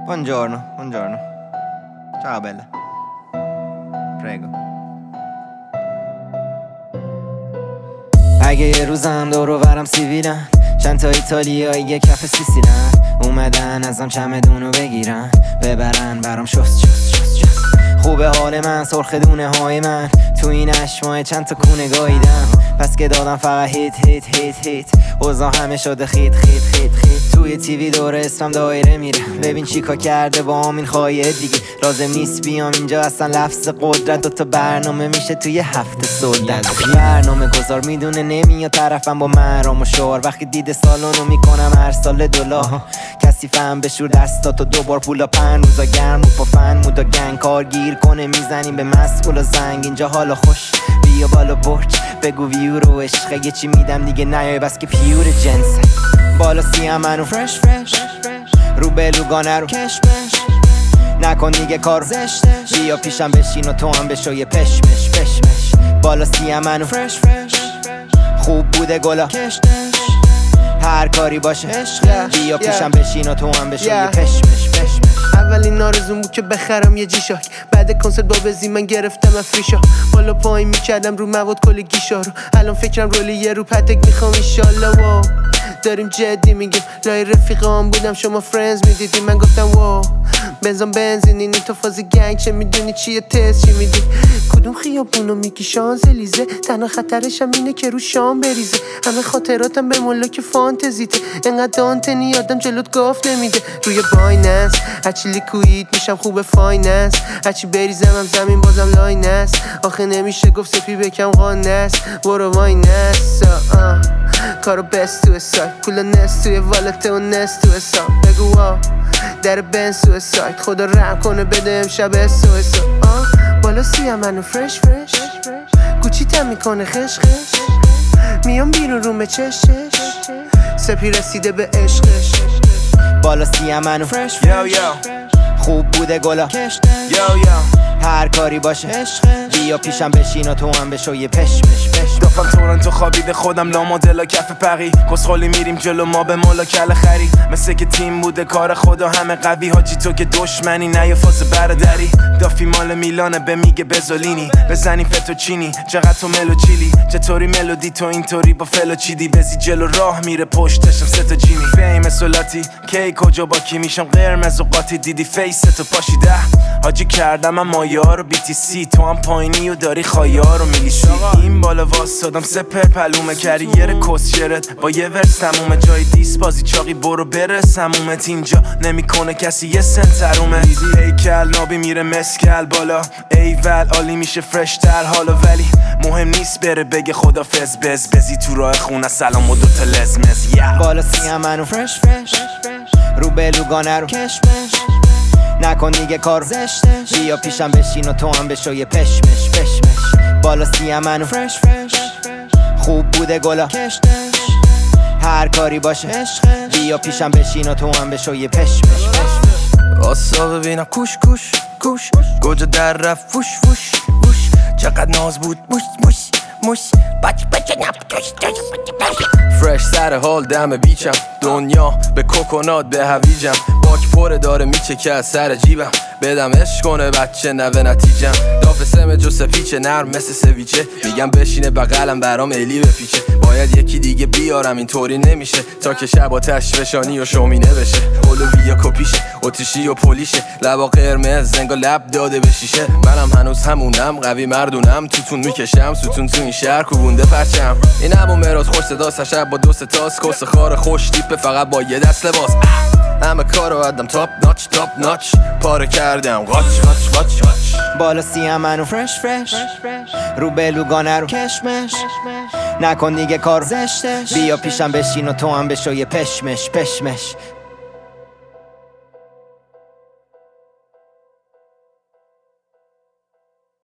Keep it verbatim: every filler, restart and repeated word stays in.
Buongiorno, buongiorno. Ciao bella. Prego. اگه یه روزم دور و برم سیبیلن، چند تا ایتالیایی یه کف سیسیلن، اومدن ازم چمدونو بگیرن ببرن برام شست شست شست شست. خوبه حال من، سرخ دونه های من، تو این اشمای چند تا کونه گاییدم، پس که دادم فقط هیت هیت هیت هیت. اوضاع همه شده خیت خیت خیت خیت. توی تیوی دور اسمم دایره میره، ببین چیکار کرده با همین خواهیه دیگه. لازم نیست بیام اینجا اصلا لفظ قدرت، دوتا برنامه میشه توی هفته سلطت. برنامه گذار میدونه نمیاد طرفم با مرام و شعار، وقتی دیده سالونو میکنم هر سال دلار. کسی فهم بشور دستاتو دوبار پولا پن روزا گرم و پافن مودا گنگ کار گیر کنه میزنیم به مسئول و زنگ. اینجا حالا خوش بیا بالا برج بگو ویو رو عشقه، یه چی میدم دیگه نیای بس که پیور جنسه. بالا سیم منو فرش فرش، رو بلوگانه رو کش بش، نکن دیگه کار زشتش، بیا پیشم بشین و تو هم بشو یه پشمش پشمش. بالا سیم منو فرش فرش، خوب بوده گلا کشتش، هر کاری باشه عشقه، بیا پیشم بشین و تو هم بشو یه پشمش پشمش. اولین آرزوم بود که بخرم یه جیشاک، بعد کنسرت با بزی من گرفتم افریشا، بالا پایین میکردم رو مواد کل گیشا رو، الان فکرم رولی یه رو پتک میخوام ایشالله. واو داریم جدی میگیم، لای رفیقام بودم شما فرنز میدیدی، من گفتم واو بنزام بنزین این تو فاز گنگ، چه میدونی چیه تست چی میدی، کدوم خیابونو میگی شانزلیزه، تنها خطرشم اینه که رو شام بریزه، همه خاطراتم به ملاک فانتزیته، انقدر دانتنی آدم جلوت گاف نمیده. روی بایننس هرچی لیکوید میشم خوب فایننس، هرچی بریزم هم زمین بازم لاینس، آخه نمیشه گفت سپی بکم قانس، برو واینس کارو بست تو سایت، پولا نست توی والت و نست تو حساب، بگو وا در بنز تو سایت، خدا رحم کنه بده امشب اسو اسو. بالا سیم منو فرش فرش، گوچی تم میکنه خش خش، میام بیرون رومه چش چش، سپی رسیده به عشقش. بالا سیم منو فرش فرش، خوب بوده گلا کشتش، هر کاری باشه عشقه، بیا پیشم بشین و تو هم بشو یه پشمش پشمش. دافم تورنتو خوابیده خودم لا مدلا کف پقی، کسخالی میریم جلو ما به مولا کل خری، مثل که تیم بوده کار خدا همه قوی، حاجی تو که دشمنی نه یه فاز بردری. دافی مال میلانه به میگه بزولینی، بزنی فتوچینی چقدر تو ملو چیلی، چطوری ملودی تو اینطوری با فلو چیدی، بزی جلو راه میره پشتشم سه تا جیمی، فیم سولاتی کی کجا با کی میشم قرمز و قاطی، دیدی فیس تو پاشیده حاجی کردم اما یارو بی تی سی، تو هم پایینی و داری خایارو میلیشی، این بالا واسادم سپر پلومه کریر کسشرت با یه ورس تمومه، جای دیس بازی چاقی برو برس همومت، اینجا نمیکنه کسی یه سنترومه، هیکل نابی میره مسکل بالا ایول عالی میشه فرش تر حالا، ولی مهم نیست بره بگه خدافظ بز بزی تو راه خونه سلام و دوتا لزمز. بالا سیم منو فرش فرش، رو بلوگانه رو کش بش، نکن دیگه کار زشتش، بیا پیشم بشین و تو هم بشو یه پشمش پشمش. بالا سیم منو فرش فرش، خوب بوده گلا کشتش، هر کاری باشه عشقه، بیا پیشم بشین و تو هم بشو یه پشمش پشمش. آسا ببینم کوش کوش کوش، گوجه در رفت فوش فوش فوش، چقدر ناز بود موش موش موش، بچ بچ نپ توش توش فرش سر حال دم بیچم، دنیا به کوکونات به هویجم، باک پره داره میچکه از سر جیبم، بدم عشق کنه بچه نوه نتیجم، داف سم جو سپیچه نرم مثل سویچه، میگم بشینه بغلم برام ایلی بپیچه، باید یکی دیگه بیارم اینطوری نمیشه، تا که شب آتش فشانی و شومینه بشه، اولویا کپیشه اتیشی و پلیشه، لبا قرمز زنگا لب داده به شیشه، منم هنوز همونم قوی مردونم، توتون میکشم ستون تو این شهر کوبونده پرچم، این همون مراد خوش صداست شب با دو ستاس، کس خار خوش تیپه فقط با یه دست لباس، همه کارو ادم تاپ ناچ تاپ ناچ، پاره کردم قاچ قاچ قاچ قاچ. بالا سیم منو فرش فرش، رو بلوگانه رو کشمش، نکن دیگه کار زشتش، بیا پیشم بشین و تو هم بشو یه پشمش پشمش.